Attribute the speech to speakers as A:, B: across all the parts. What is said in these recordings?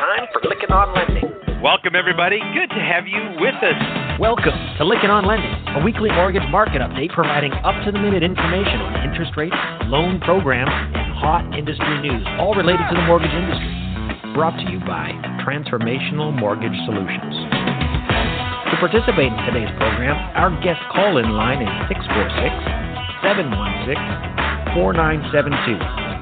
A: time for Lykken on Lending.
B: Welcome, everybody. Good to have you with us.
C: Welcome to Lykken on Lending, a weekly mortgage market update providing up-to-the-minute information on interest rates, loan programs, and hot industry news, all related to the mortgage industry. Brought to you by Transformational Mortgage Solutions. To participate in today's program, our guest call-in line is 646-716-4972.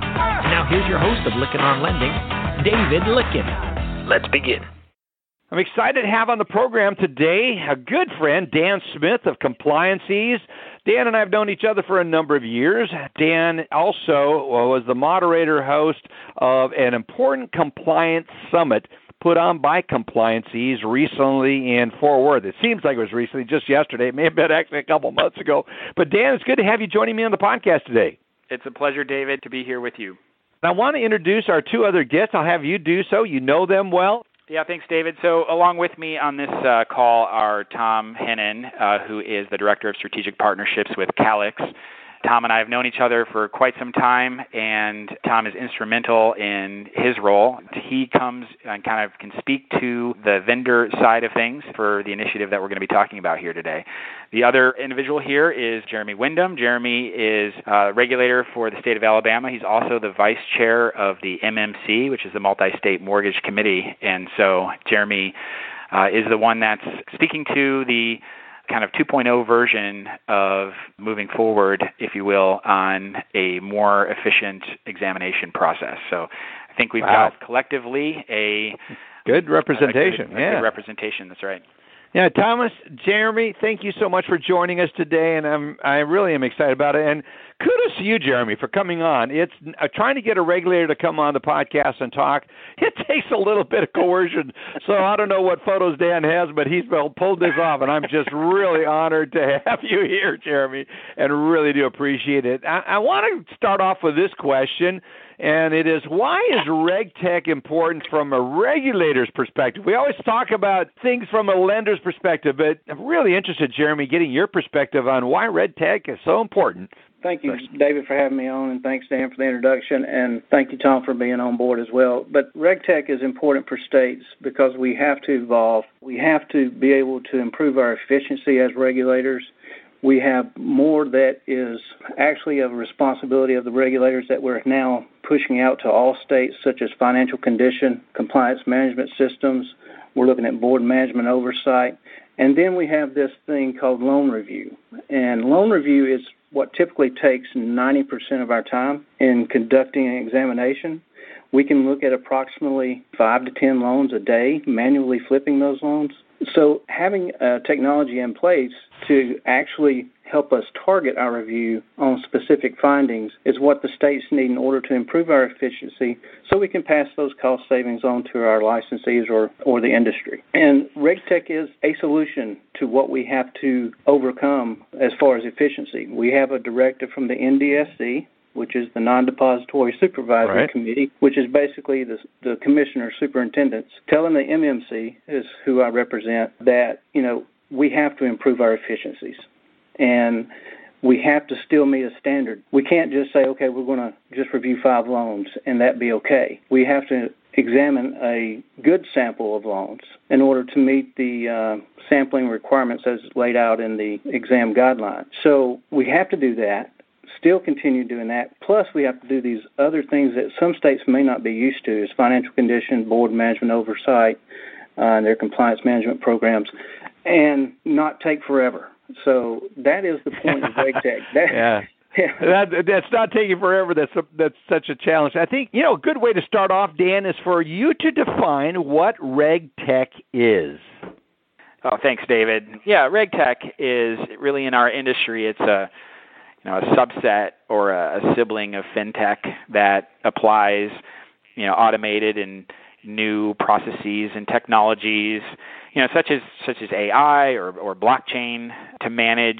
C: Now here's your host of Lykken on Lending, David Lykken.
A: Let's begin.
B: I'm excited to have on the program today a good friend, Dan Smith of Compliances. Dan and I have known each other for a number of years. Dan also was the moderator host of an important compliance summit put on by Compliances recently in Fort Worth. It seems like it was recently, just yesterday. It may have been actually a couple months ago. But Dan, it's good to have you joining me on the podcast today.
D: It's a pleasure, David, to be here with you.
B: I want to introduce our two other guests. I'll have you do so. You know them well.
D: Yeah, thanks, David. So along with me on this call are Tom Hennon, who is the Director of Strategic Partnerships with Calix. Tom and I have known each other for quite some time, and Tom is instrumental in his role. He comes and kind of can speak to the vendor side of things for the initiative that we're going to be talking about here today. The other individual here is Jeremy Wyndham. Jeremy is a regulator for the state of Alabama. He's also the vice chair of the MMC, which is the Multi-State Mortgage Committee. And so Jeremy is the one that's speaking to the kind of 2.0 version of moving forward, if you will, on a more efficient examination process. So I think we've got collectively a
B: good representation.
D: A good representation, that's right.
B: Yeah, Thomas, Jeremy, thank you so much for joining us today, and I really am excited about it. And kudos to you, Jeremy, for coming on. It's trying to get a regulator to come on the podcast and talk. It takes a little bit of coercion. So I don't know what photos Dan has, but he's pulled this off, and I'm just really honored to have you here, Jeremy, and really do appreciate it. I want to start off with this question. And it is, why is RegTech important from a regulator's perspective? We always talk about things from a lender's perspective, but I'm really interested, Jeremy, getting your perspective on why RegTech is so important.
E: Thank you, David, for having me on, and thanks, Dan, for the introduction, and thank you, Tom, for being on board as well. But RegTech is important for states because we have to evolve. We have to be able to improve our efficiency as regulators. We have more that is actually a responsibility of the regulators that we're now pushing out to all states, such as financial condition, compliance management systems. We're looking at board management oversight. And then we have this thing called loan review. And loan review is what typically takes 90% of our time in conducting an examination. We can look at approximately 5 to 10 loans a day, manually flipping those loans. So having technology in place to actually help us target our review on specific findings is what the states need in order to improve our efficiency so we can pass those cost savings on to our licensees or the industry. And RegTech is a solution to what we have to overcome as far as efficiency. We have a directive from the NDSC, which is the Non-Depository Supervisory Committee, which is basically the commissioner superintendents, telling the MMC, is who I represent, that, we have to improve our efficiencies. And we have to still meet a standard. We can't just say, okay, we're going to just review 5 loans and that be okay. We have to examine a good sample of loans in order to meet the sampling requirements as laid out in the exam guidelines. So we have to do that. Still continue doing that. Plus, we have to do these other things that some states may not be used to, is financial condition, board management oversight, and their compliance management programs, and not take forever. So that is the point of RegTech.
B: That's not taking forever. That's such a challenge. I think, a good way to start off, Dan, is for you to define what RegTech is.
D: Oh, thanks, David. Yeah, RegTech is really, in our industry, it's a subset or a sibling of fintech that applies, automated and new processes and technologies, such as AI or blockchain to manage,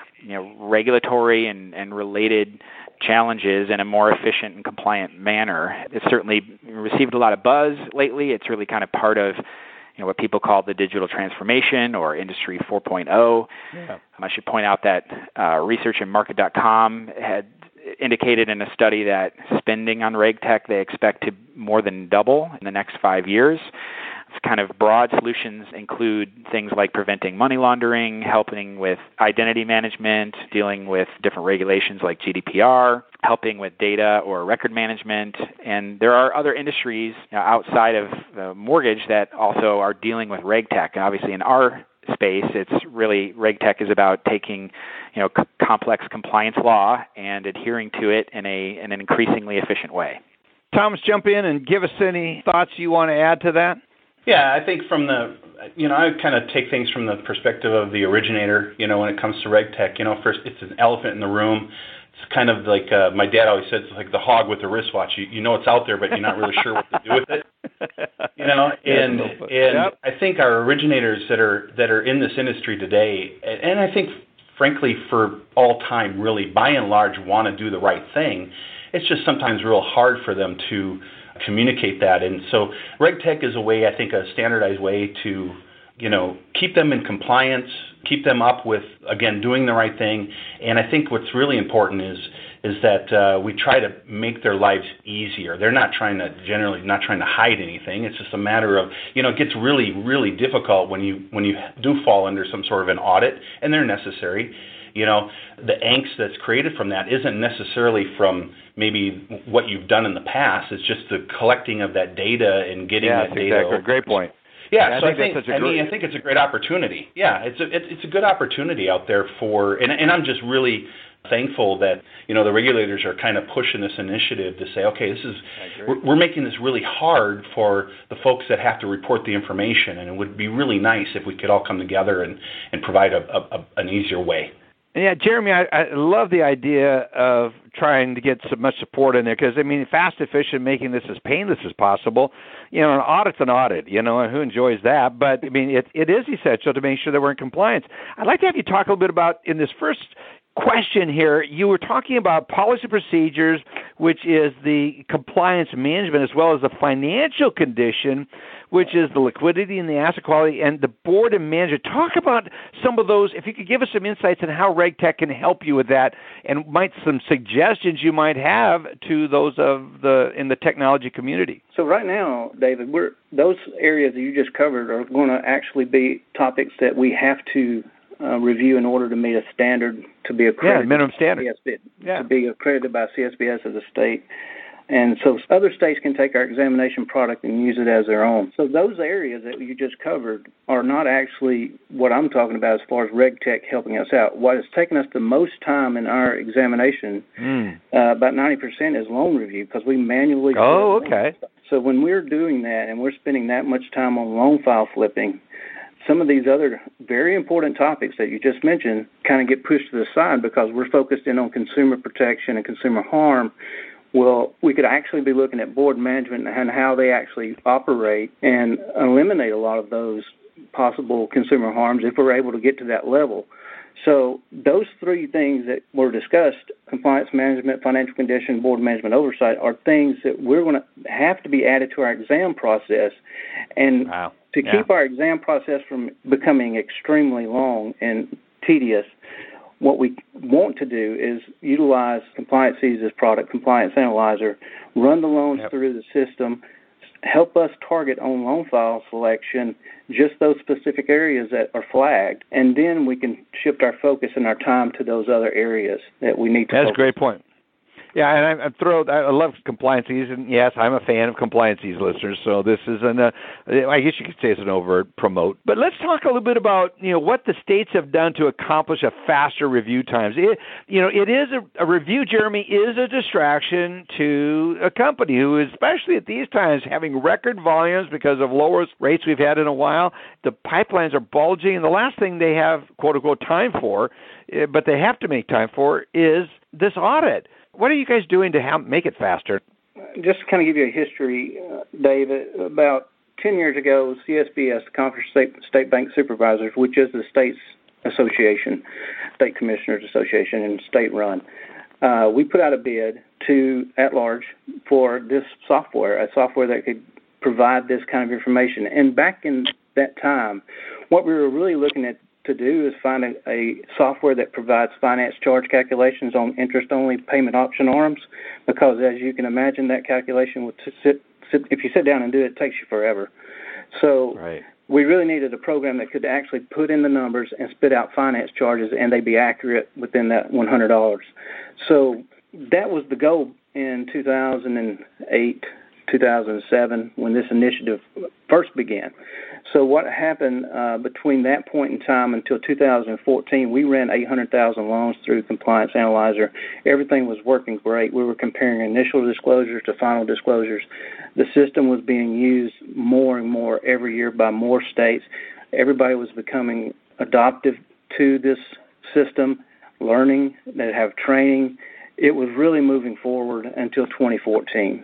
D: regulatory and related challenges in a more efficient and compliant manner. It's certainly received a lot of buzz lately. It's really kind of part of what people call the digital transformation or Industry 4.0. Yeah. I should point out that researchandmarket.com indicated in a study that spending on RegTech they expect to more than double in the next 5 years. Kind of broad solutions include things like preventing money laundering, helping with identity management, dealing with different regulations like GDPR, helping with data or record management. And there are other industries outside of the mortgage that also are dealing with RegTech. Obviously, in our space, it's really RegTech is about taking, complex compliance law and adhering to it in an increasingly efficient way.
B: Thomas, jump in and give us any thoughts you want to add to that.
A: Yeah, I think I kind of take things from the perspective of the originator, when it comes to RegTech. First, it's an elephant in the room. It's kind of like my dad always said, it's like the hog with the wristwatch. You know it's out there, but you're not really sure what to do with it. And yep. I think our originators that are in this industry today, and I think, frankly, for all time, really, by and large, want to do the right thing. It's just sometimes real hard for them to communicate that. And so RegTech is a way, I think, a standardized way to, keep them in compliance, keep them up with, again, doing the right thing. And I think what's really important is that we try to make their lives easier. They're not trying to hide anything. It's just a matter of, it gets really, really difficult when you do fall under some sort of an audit, and they're necessary. The angst that's created from that isn't necessarily from maybe what you've done in the past. It's just the collecting of that data and getting that data.
B: Exactly. Great point.
A: Yeah, so I think it's a great opportunity. Yeah, it's a good opportunity out there and I'm just really thankful that the regulators are kind of pushing this initiative to say, okay, we're making this really hard for the folks that have to report the information, and it would be really nice if we could all come together and provide an easier way.
B: Yeah, Jeremy, I love the idea of trying to get so much support in there because, fast, efficient, making this as painless as possible. An audit's an audit, and who enjoys that? But, it is essential to make sure that we're in compliance. I'd like to have you talk a little bit about, in this first question here, you were talking about policy procedures, which is the compliance management, as well as the financial condition, which is the liquidity and the asset quality, and the board and manager. Talk about some of those, if you could give us some insights on how RegTech can help you with that, and some suggestions you might have to those in the technology community.
E: So right now, David, those areas that you just covered are going to actually be topics that we have to review in order to meet a standard to be accredited.
B: Yeah, minimum standard.
E: To be accredited by CSBS as a state. And so other states can take our examination product and use it as their own. So those areas that you just covered are not actually what I'm talking about as far as RegTech helping us out. What has taken us the most time in our examination, about 90%, is loan review, because we manually...
B: Oh, okay.
E: So when we're doing that and we're spending that much time on loan file flipping, some of these other very important topics that you just mentioned kind of get pushed to the side because we're focused in on consumer protection and consumer harm. Well, we could actually be looking at board management and how they actually operate and eliminate a lot of those possible consumer harms if we're able to get to that level. So those three things that were discussed, compliance management, financial condition, board management oversight, are things that we're going to have to be added to our exam process. And to keep our exam process from becoming extremely long and tedious, what we want to do is utilize Compliance Caesar's product, Compliance Analyzer, run the loans through the system, help us target on loan file selection just those specific areas that are flagged, and then we can shift our focus and our time to those other areas that we need to focus.
B: That's a great point. Yeah, and I'm thrilled. I love Compliance Caesar. Yes, I'm a fan of Compliance Caesar, listeners. So this is I guess you could say it's an overt promote. But let's talk a little bit about what the states have done to accomplish a faster review times. It is a review, Jeremy, is a distraction to a company who, especially at these times, having record volumes because of lowest rates we've had in a while. The pipelines are bulging, and the last thing they have, quote unquote, time for, but they have to make time for, is this audit. What are you guys doing to make it faster?
E: Just to kind of give you a history, Dave, about 10 years ago, CSBS, the Conference State Bank Supervisors, which is the state's association, State Commissioners Association, and state-run, we put out a bid to at-large for this software, a software that could provide this kind of information. And back in that time, what we were really looking at to do is find a software that provides finance charge calculations on interest-only payment option arms, because as you can imagine, that calculation would if you sit down and do it, it takes you forever. So we really needed a program that could actually put in the numbers and spit out finance charges, and they'd be accurate within that $100. So that was the goal in 2008, 2007, when this initiative first began. So what happened between that point in time until 2014, we ran 800,000 loans through Compliance Analyzer. Everything was working great. We were comparing initial disclosures to final disclosures. The system was being used more and more every year by more states. Everybody was becoming adoptive to this system, learning, they have training. It was really moving forward until 2014.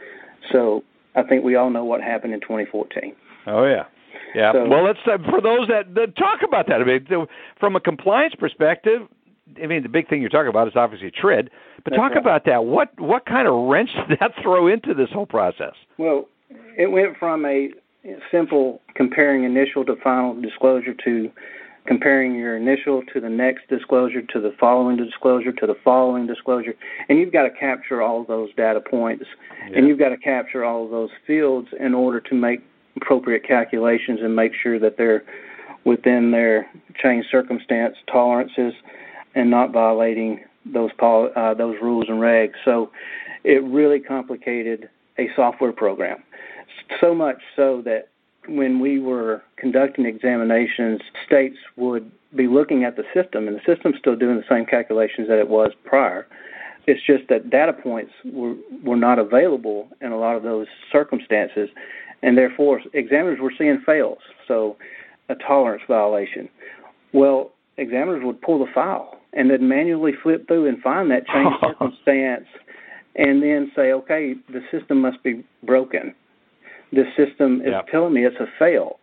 E: So I think we all know what happened in 2014.
B: Oh, yeah. Yeah. So, well, let's for those that talk about that. I mean, from a compliance perspective, I mean, the big thing you're talking about is obviously TRID, but talk about that. What kind of wrench did that throw into this whole process?
E: Well, it went from a simple comparing initial to final disclosure to comparing your initial to the next disclosure to the following disclosure to the following disclosure. And you've got to capture all of those data points, and you've got to capture all of those fields in order to make appropriate calculations and make sure that they're within their changed circumstance tolerances and not violating those rules and regs. So it really complicated a software program, so much so that when we were conducting examinations, states would be looking at the system, and the system's still doing the same calculations that it was prior. It's just that data points were not available in a lot of those circumstances, and therefore examiners were seeing fails, so a tolerance violation. Well, examiners would pull the file and then manually flip through and find that changed circumstance and then say, okay, the system must be broken. This system is telling me it's a fail.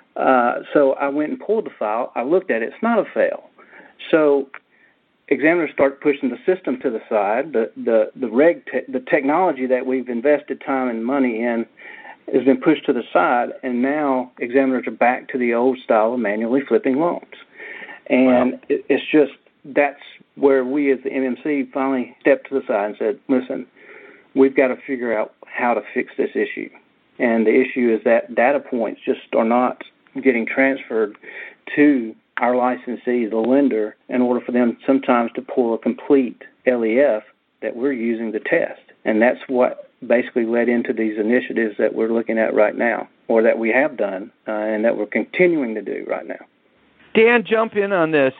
E: So I went and pulled the file. I looked at it. It's not a fail. So examiners start pushing the system to the side. The technology that we've invested time and money in has been pushed to the side, and now examiners are back to the old style of manually flipping loans. And it's just that's where we as the MMC finally stepped to the side and said, listen, we've got to figure out how to fix this issue. And the issue is that data points just are not getting transferred to our licensee, the lender, in order for them sometimes to pull a complete LEF that we're using to test. And that's what basically led into these initiatives that we're looking at right now, or that we have done, and that we're continuing to do right now.
B: Dan, jump in on this.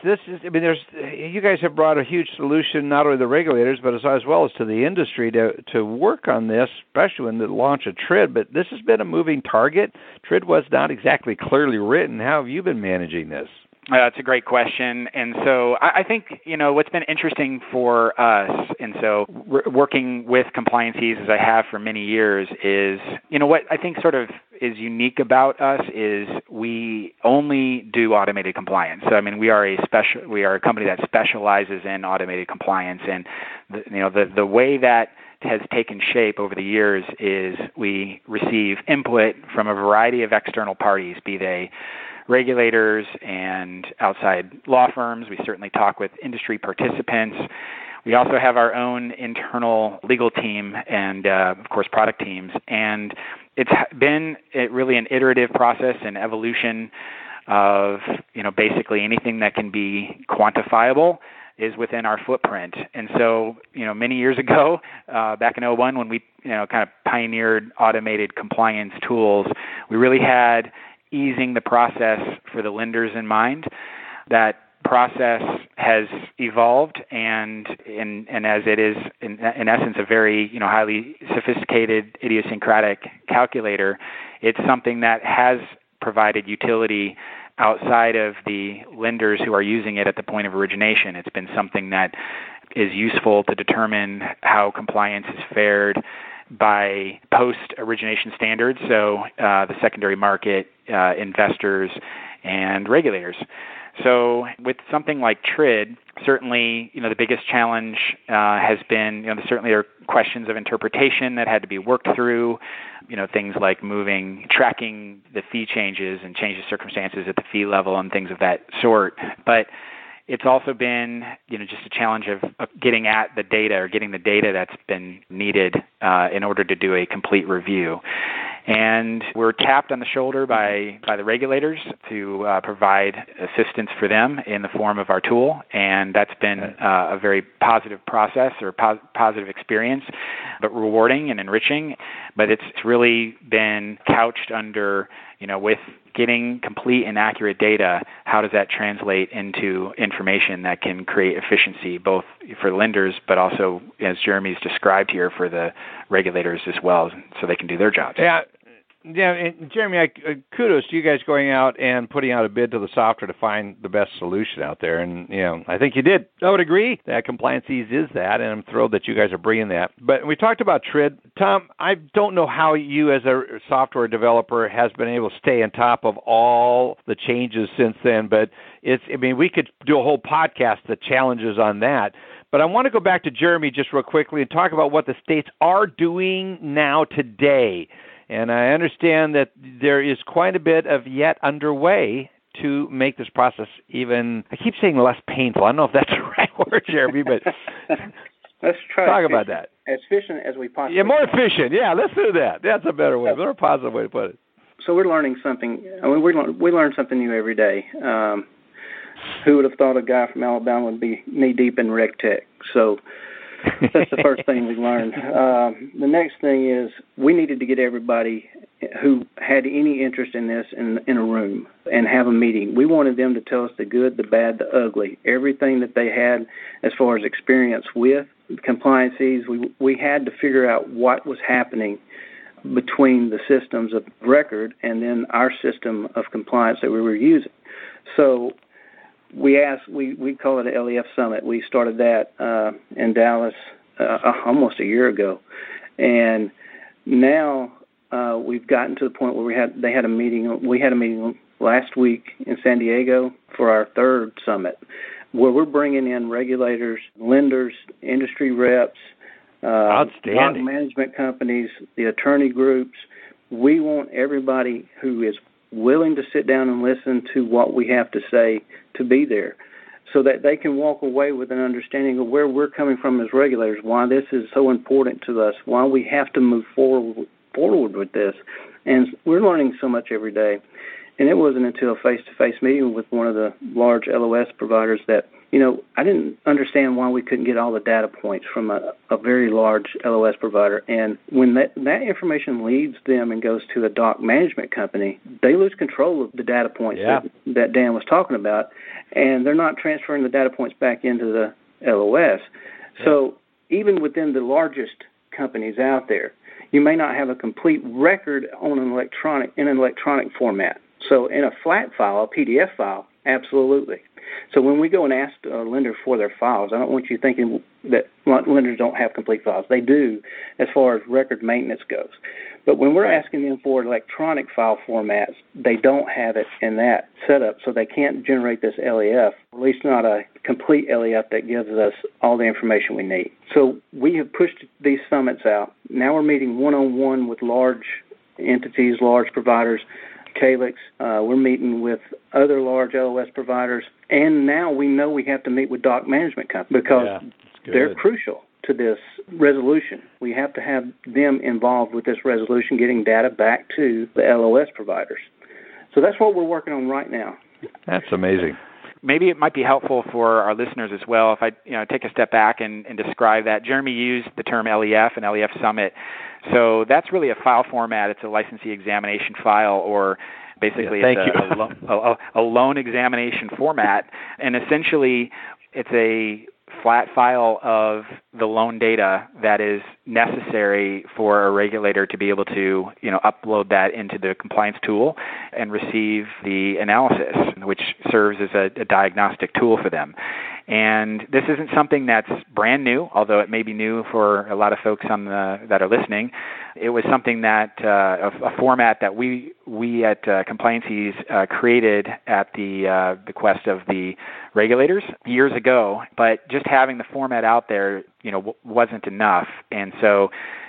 B: You guys have brought a huge solution, not only to the regulators, but as well as to the industry to work on this, especially when the launch of TRID. But this has been a moving target. TRID was not exactly clearly written. How have you been managing this?
D: That's a great question. And so I think, what's been interesting for us, and so working with compliances as I have for many years is, what I think sort of is unique about us is we only do automated compliance. So, we are a company that specializes in automated compliance. And, the way that has taken shape over the years is we receive input from a variety of external parties, be they regulators and outside law firms. We certainly talk with industry participants. We also have our own internal legal team and, of course, product teams. And it's been really an iterative process and evolution of, basically anything that can be quantifiable is within our footprint. And so, many years ago, back in 2001, when we, kind of pioneered automated compliance tools, we really had easing the process for the lenders in mind. That process has evolved, and as it is in essence a very highly sophisticated idiosyncratic calculator, it's something that has provided utility outside of the lenders who are using it at the point of origination. It's been something that is useful to determine how compliance is fared by post-origination standards, so the secondary market, investors, and regulators. So with something like TRID, certainly, the biggest challenge has been, there certainly are questions of interpretation that had to be worked through, things like tracking the fee changes and change of circumstances at the fee level and things of that sort. But it's also been, just a challenge of getting at the data or getting the data that's been needed in order to do a complete review. And we're tapped on the shoulder by the regulators to provide assistance for them in the form of our tool, and that's been a very positive process or positive experience, but rewarding and enriching. But it's really been couched under, with getting complete and accurate data, how does that translate into information that can create efficiency both for lenders, but also, as Jeremy's described here, for the regulators as well, so they can do their jobs.
B: Yeah, and Jeremy, kudos to you guys going out and putting out a bid to the software to find the best solution out there. And, I think you did. I would agree that Compliance Ease is that, and I'm thrilled that you guys are bringing that. But we talked about TRID. Tom, I don't know how you as a software developer has been able to stay on top of all the changes since then, but we could do a whole podcast, the challenges on that. But I want to go back to Jeremy just real quickly and talk about what the states are doing now today. And I understand that there is quite a bit of yet underway to make this process I keep saying less painful. I don't know if that's the right word, Jeremy, but
E: let's try
B: talk about that.
E: As efficient as we possibly can.
B: Yeah, more efficient. Yeah, let's do that. That's a better way, more positive way to put it.
E: So we're learning something. We learn something new every day. Who would have thought a guy from Alabama would be knee-deep in RegTech? So that's the first thing we learned. The next thing is we needed to get everybody who had any interest in this in a room and have a meeting. We wanted them to tell us the good, the bad, the ugly, everything that they had as far as experience with Compliance Ease. We had to figure out what was happening between the systems of record and then our system of compliance that we were using. So we call it an LEF Summit. We started that in Dallas almost a year ago, and now we've gotten to the point where they had a meeting. We had a meeting last week in San Diego for our third summit, where we're bringing in regulators, lenders, industry reps,
B: outstanding
E: management companies, the attorney groups. We want everybody who is willing to sit down and listen to what we have to say to be there, so that they can walk away with an understanding of where we're coming from as regulators, why this is so important to us, why we have to move forward with this. And we're learning so much every day. And it wasn't until a face-to-face meeting with one of the large LOS providers that, I didn't understand why we couldn't get all the data points from a very large LOS provider. And when that information leads them and goes to a doc management company, they lose control of the data points that Dan was talking about, and they're not transferring the data points back into the LOS. Yeah. So even within the largest companies out there, you may not have a complete record on in an electronic format. So in a flat file, a PDF file, absolutely. So when we go and ask a lender for their files, I don't want you thinking that lenders don't have complete files. They do as far as record maintenance goes. But when we're asking them for electronic file formats, they don't have it in that setup, so they can't generate this LEF, at least not a complete LEF that gives us all the information we need. So we have pushed these summits out. Now we're meeting one-on-one with large entities, large providers, Calyx. We're meeting with other large LOS providers, and now we know we have to meet with doc management companies because they're crucial to this resolution. We have to have them involved with this resolution, getting data back to the LOS providers. So that's what we're working on right now.
B: That's amazing.
D: Maybe it might be helpful for our listeners as well if I take a step back and describe that. Jeremy used the term LEF and LEF Summit. So that's really a file format. It's a licensee examination file, or basically it's a loan examination format. And essentially it's a flat file of the loan data that is necessary for a regulator to be able to, upload that into the compliance tool and receive the analysis, which serves as a diagnostic tool for them. And this isn't something that's brand new, although it may be new for a lot of folks that are listening. It was something that a format that we at Compliances created at the bequest of the regulators years ago. But just having the format out there, wasn't enough, and so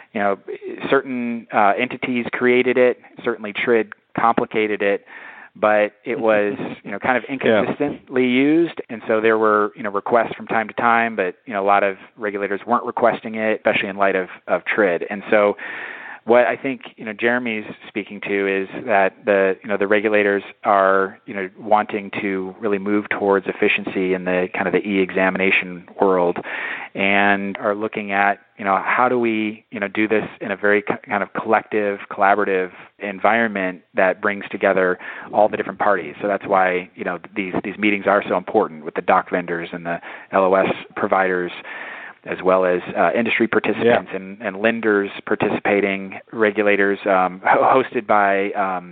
D: certain entities created it. Certainly, TRID complicated it. But it was, kind of inconsistently used, and so there were, requests from time to time, but, a lot of regulators weren't requesting it, especially in light of TRID. And so what I think, Jeremy's speaking to is that the regulators are, wanting to really move towards efficiency in the kind of the e-examination world and are looking at, how do we, do this in a very kind of collective, collaborative environment that brings together all the different parties. So that's why, these meetings are so important with the doc vendors and the LOS providers, as well as industry participants and lenders participating, regulators, hosted by,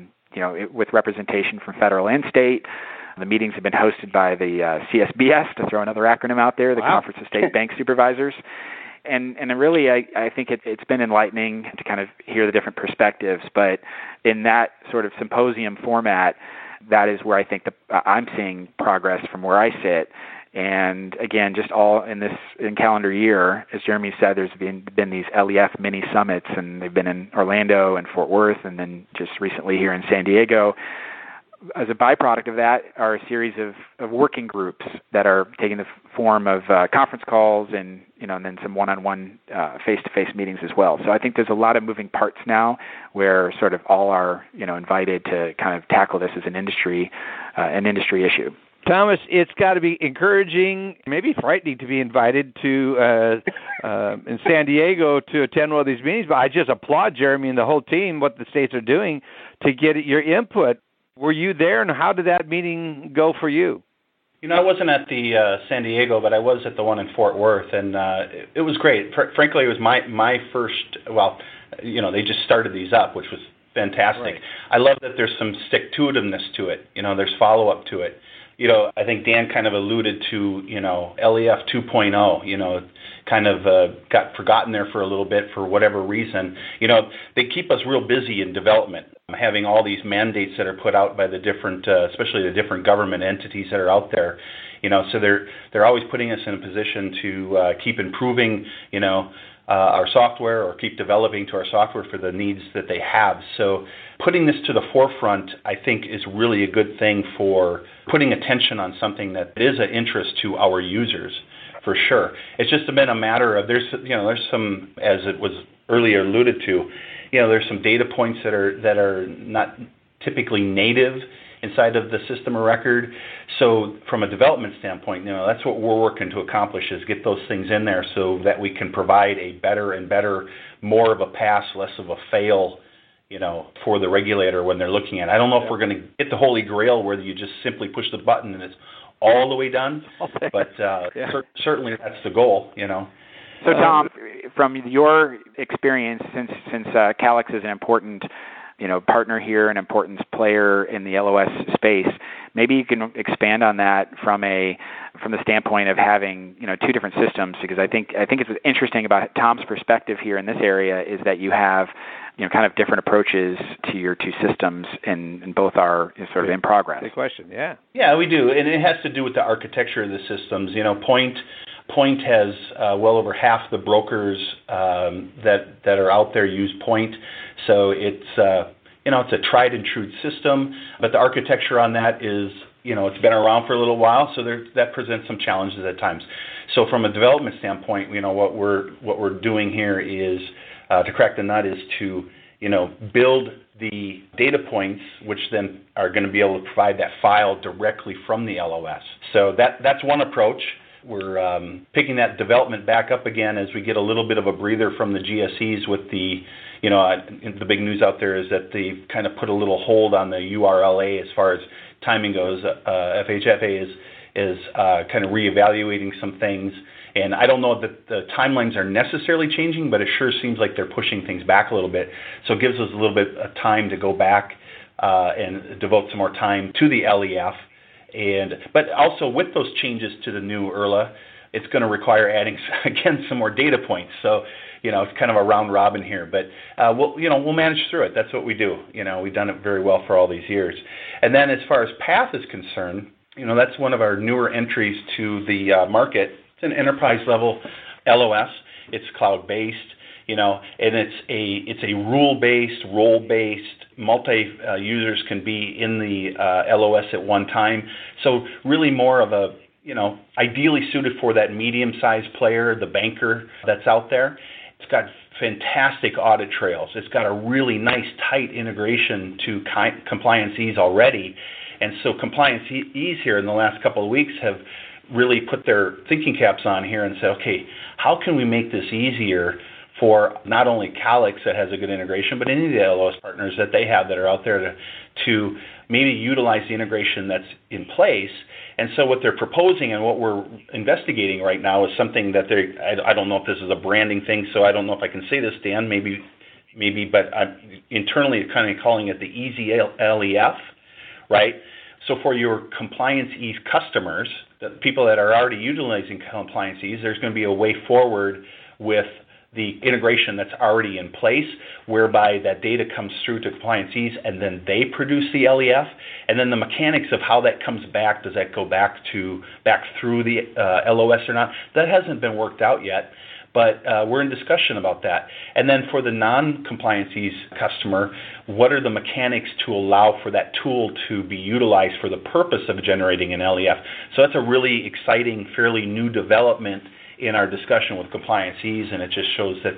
D: with representation from federal and state. The meetings have been hosted by the CSBS, to throw another acronym out there, the Conference of State Bank Supervisors. And really, I think it's been enlightening to kind of hear the different perspectives. But in that sort of symposium format, that is where I think I'm seeing progress from where I sit. And again, just all in calendar year, as Jeremy said, there's been these LEF mini summits, and they've been in Orlando and Fort Worth, and then just recently here in San Diego. As a byproduct of that are a series of working groups that are taking the form of conference calls and then some one-on-one face-to-face meetings as well. So I think there's a lot of moving parts now where sort of all are invited to kind of tackle this as an industry issue.
B: Thomas, it's got to be encouraging, maybe frightening to be invited to in San Diego to attend one of these meetings. But I just applaud Jeremy and the whole team, what the states are doing to get your input. Were you there, and how did that meeting go for you?
A: I wasn't at the San Diego, but I was at the one in Fort Worth, and it was great. Frankly, it was my first, they just started these up, which was fantastic.
B: Right.
A: I love that there's some stick-to-itiveness to it. There's follow-up to it. I think Dan kind of alluded to, LEF 2.0, kind of got forgotten there for a little bit for whatever reason. They keep us real busy in development, having all these mandates that are put out by the different, especially the different government entities that are out there. So they're always putting us in a position to keep improving, our software or keep developing to our software for the needs that they have. So putting this to the forefront, I think, is really a good thing for putting attention on something that is of interest to our users, for sure. It's just been a matter of there's some, as it was earlier alluded to, there's some data points that are not typically native inside of the system of record. So from a development standpoint, that's what we're working to accomplish, is get those things in there so that we can provide a better and better, more of a pass, less of a fail, for the regulator when they're looking at it. I don't know if we're going to get the holy grail where you just simply push the button and it's all the way done, but certainly that's the goal,
D: So Tom, from your experience, since Calix is an important partner here, an important player in the LOS space, maybe you can expand on that from the standpoint of having two different systems, because I think it's interesting about Tom's perspective here in this area is that you have kind of different approaches to your two systems, and both are sort of in progress.
B: Good question.
A: Yeah, we do, and it has to do with the architecture of the systems. Point has well over half the brokers that are out there use Point, so it's it's a tried and true system. But the architecture on that is it's been around for a little while, so that presents some challenges at times. So from a development standpoint, what we're doing here is to crack the nut is to build the data points, which then are going to be able to provide that file directly from the LOS. So that's one approach. We're picking that development back up again as we get a little bit of a breather from the GSEs with the the big news out there is that they've kind of put a little hold on the URLA as far as timing goes. FHFA is kind of reevaluating some things, And I don't know that the timelines are necessarily changing, but it sure seems like they're pushing things back a little bit. So it gives us a little bit of time to go back and devote some more time to the LEF. But also with those changes to the new IRLA, it's going to require adding, again, some more data points. So, it's kind of a round robin here. But, we'll manage through it. That's what we do. We've done it very well for all these years. And then as far as PATH is concerned, that's one of our newer entries to the market. It's an enterprise-level LOS. It's cloud-based, and it's a rule-based, role-based. Multi-users can be in the LOS at one time. So really more of a, ideally suited for that medium-sized player, the banker that's out there. It's got fantastic audit trails. It's got a really nice, tight integration to Compliance Ease already. And so Compliance Ease here in the last couple of weeks have really put their thinking caps on here and said, okay, how can we make this easier for not only Calix that has a good integration, but any of the LOS partners that they have that are out there to maybe utilize the integration that's in place. And so what they're proposing and what we're investigating right now is something that I don't know if this is a branding thing, so I don't know if I can say this, Dan, maybe, but I'm internally kind of calling it the Easy LEF, right? So for your Compliance Ease customers, the people that are already utilizing Compliance Ease, there's going to be a way forward with the integration that's already in place, whereby that data comes through to Compliance Ease and then they produce the LEF. And then the mechanics of how that comes back, does that go back through the LOS or not? That hasn't been worked out yet, but we're in discussion about that. And then for the non-Compliance Ease customer, what are the mechanics to allow for that tool to be utilized for the purpose of generating an LEF? So that's a really exciting, fairly new development in our discussion with Compliance Ease, and it just shows that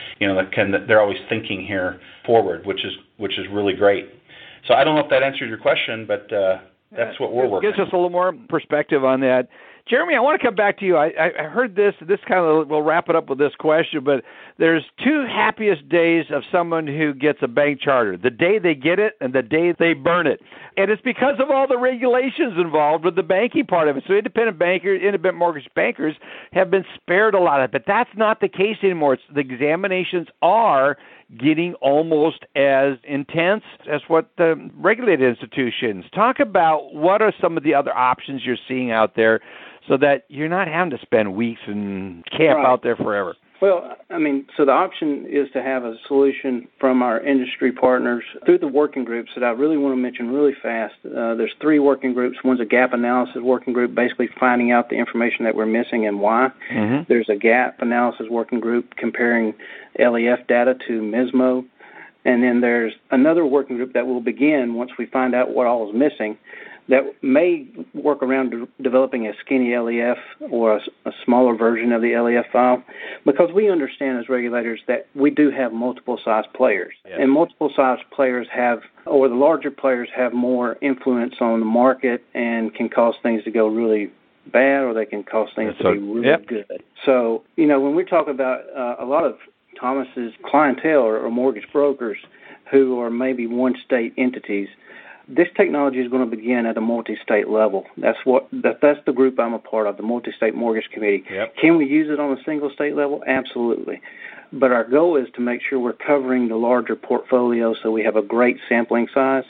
A: they're always thinking here forward, which is really great. So I don't know if that answered your question, but that's what we're working on.
B: Gives us a little more perspective on that. Jeremy, I want to come back to you. I heard this kind of, we'll wrap it up with this question, but there's two happiest days of someone who gets a bank charter: the day they get it and the day they burn it. And it's because of all the regulations involved with the banking part of it. So independent mortgage bankers have been spared a lot of it, but that's not the case anymore. The examinations are getting almost as intense as what the regulated institutions. Talk about what are some of the other options you're seeing out there so that you're not having to spend weeks and camp out there forever.
E: Well, so the option is to have a solution from our industry partners through the working groups that I really want to mention really fast. There's 3 working groups. One's a gap analysis working group, basically finding out the information that we're missing and why. Mm-hmm. There's a gap analysis working group comparing LEF data to MISMO. And then there's another working group that will begin once we find out what all is missing, that may work around developing a skinny LEF or a smaller version of the LEF file, because we understand as regulators that we do have multiple size players. Yes. And multiple size players the larger players have more influence on the market and can cause things to go really bad, or they can cause things to be really good. So, when we talk about a lot of Thomas's clientele or mortgage brokers who are maybe one-state entities, this technology is going to begin at a multi-state level. That's the group I'm a part of, the Multi-State Mortgage Committee. Yep. Can we use it on a single state level? Absolutely. But our goal is to make sure we're covering the larger portfolio so we have a great sampling size.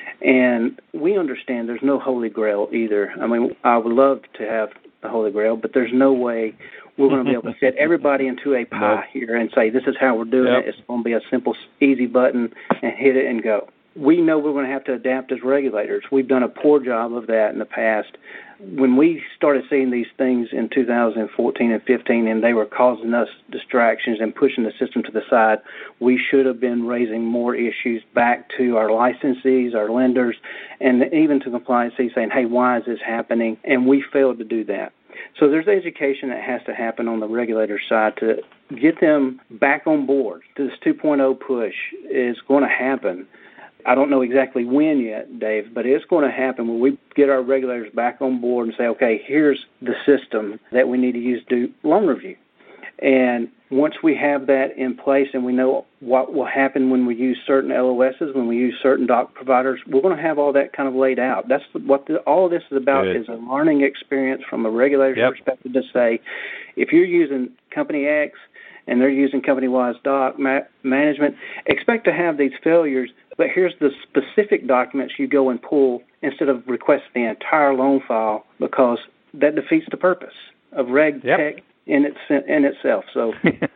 E: And we understand there's no holy grail either. I would love to have the holy grail, but there's no way we're going to be able to fit everybody into a pie here and say, this is how we're doing it. It's going to be a simple, easy button and hit it and go. We know we're going to have to adapt as regulators. We've done a poor job of that in the past. When we started seeing these things in 2014 and 15, and they were causing us distractions and pushing the system to the side, we should have been raising more issues back to our licensees, our lenders, and even to Compliance Ease saying, hey, why is this happening? And we failed to do that. So there's education that has to happen on the regulator side to get them back on board. This 2.0 push is going to happen. I don't know exactly when yet, Dave, but it's going to happen when we get our regulators back on board and say, okay, here's the system that we need to use to do loan review. And once we have that in place and we know what will happen when we use certain LOSs, when we use certain doc providers, we're going to have all that kind of laid out. That's what all of this is about. Good. Is a learning experience from a regulator's perspective to say, if you're using Company X and they're using Company-Y's doc management, expect to have these failures, but here's the specific documents you go and pull instead of requesting the entire loan file, because that defeats the purpose of RegTech in itself. So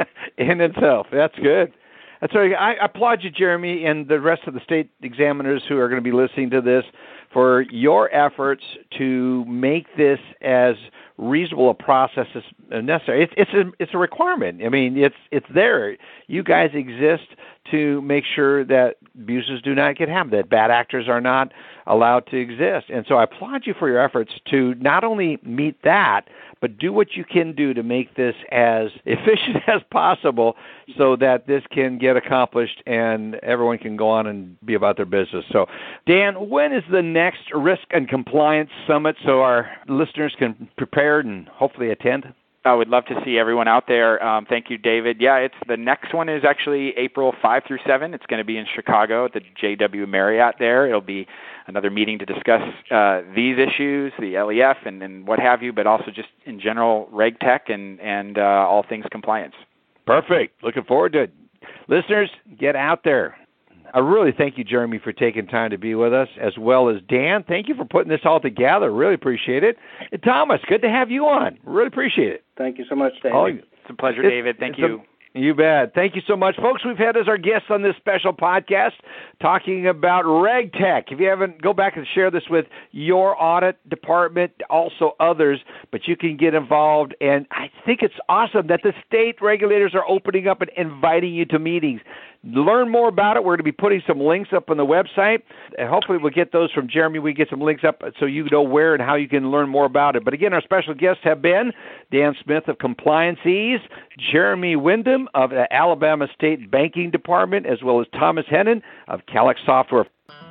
B: in itself, that's good. That's right. I applaud you, Jeremy, and the rest of the state examiners who are going to be listening to this for your efforts to make this as reasonable a process as necessary. It's a requirement. I mean, it's there. You guys exist to make sure that abuses do not get happened, that bad actors are not allowed to exist. And so I applaud you for your efforts to not only meet that, but do what you can do to make this as efficient as possible so that this can get accomplished and everyone can go on and be about their business. So, Dan, when is the next Risk and Compliance Summit so our listeners can prepare and hopefully attend?
D: I would love to see everyone out there. Thank you, David. Yeah, the next one is actually April 5 through 7. It's going to be in Chicago at the JW Marriott there. It'll be another meeting to discuss these issues, the LEF and what have you, but also just in general RegTech and all things compliance. Perfect.
B: Looking forward to it. Listeners, get out there. I really thank you, Jeremy, for taking time to be with us, as well as Dan. Thank you for putting this all together. Really appreciate it. And Thomas, good to have you on. Really appreciate it.
E: Thank you so much, David.
D: Oh, it's a pleasure, David. Thank you.
B: You bet. Thank you so much. Folks, we've had as our guests on this special podcast talking about RegTech. If you haven't, go back and share this with your audit department, also others, but you can get involved. And I think it's awesome that the state regulators are opening up and inviting you to meetings. Learn more about it. We're going to be putting some links up on the website. And hopefully we'll get those from Jeremy. We get some links up so you know where and how you can learn more about it. But again, our special guests have been Dan Smith of Compliance Ease, Jeremy Wyndham of the Alabama State Banking Department, as well as Thomas Hennon of Calix Software.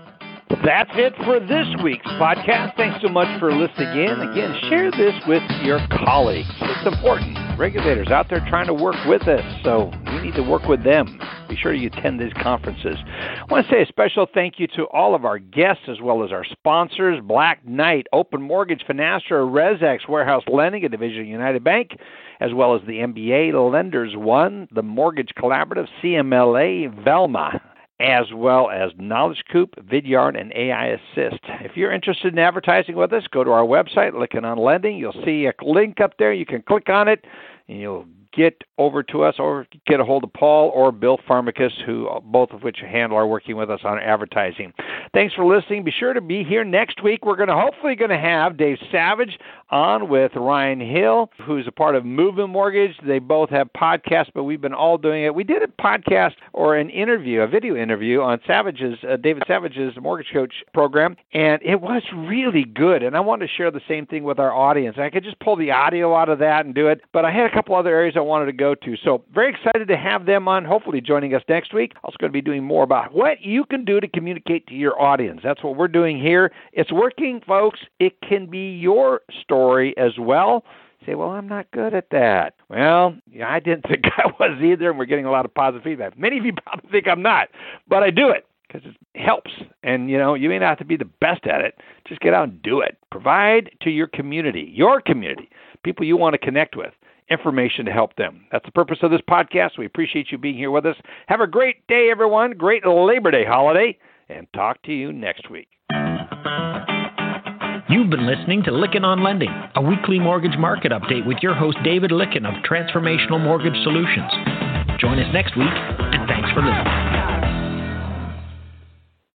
B: That's it for this week's podcast. Thanks so much for listening in. Again, share this with your colleagues. It's important. Regulators out there trying to work with us, so we need to work with them. Be sure you attend these conferences. I want to say a special thank you to all of our guests as well as our sponsors, Black Knight, Open Mortgage, Finastra, ResX, Warehouse Lending, a division of United Bank, as well as the MBA, Lenders One, the Mortgage Collaborative, CMLA, Velma, as well as Knowledge Coop, Vidyard, and AI Assist. If you're interested in advertising with us, go to our website, Lykken on Lending. You'll see a link up there. You can click on it, and you'll get over to us or get a hold of Paul or Bill Pharmacus, who both of which handle are working with us on advertising. Thanks for listening. Be sure to be here next week. We're hopefully going to have Dave Savage on with Ryan Hill, who's a part of Movement Mortgage. They both have podcasts, but we've been all doing it. We did a podcast or an interview, a video interview on David Savage's Mortgage Coach program, and it was really good. And I wanted to share the same thing with our audience. I could just pull the audio out of that and do it, but I had a couple other areas I wanted to go to. So very excited to have them on, hopefully joining us next week. Also going to be doing more about what you can do to communicate to your audience. That's what we're doing here. It's working, folks. It can be your story as well. Say, well, I'm not good at that. Well, yeah, I didn't think I was either, and we're getting a lot of positive feedback. Many of you probably think I'm not, but I do it because it helps. And, you may not have to be the best at it. Just get out and do it. Provide to your community, people you want to connect with, information to help them. That's the purpose of this podcast. We appreciate you being here with us. Have a great day, everyone. Great Labor Day holiday, and talk to you next week.
C: You've been listening to Lykken on Lending, a weekly mortgage market update with your host David Lykken of Transformational Mortgage Solutions. Join us next week, and thanks for listening.